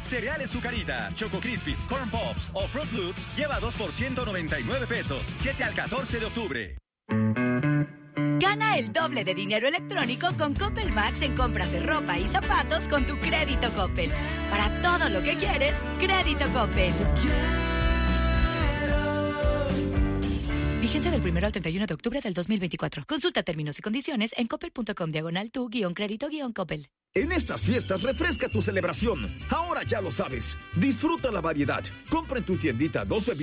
Cereales Zucarita, Choco Crispies, Corn Pops o Fruit Loops lleva 2 por 199 pesos. 7 al 14 de octubre. Gana el doble de dinero electrónico con Coppel Max en compras de ropa y zapatos con tu crédito Coppel. Para todo lo que quieres, crédito Coppel. Vigencia del 1 al 31 de octubre del 2024. Consulta términos y condiciones en coppel.com/tu-crédito-coppel. En estas fiestas refresca tu celebración. Ahora ya lo sabes. Disfruta la variedad. Compra en tu tiendita 2 bebidas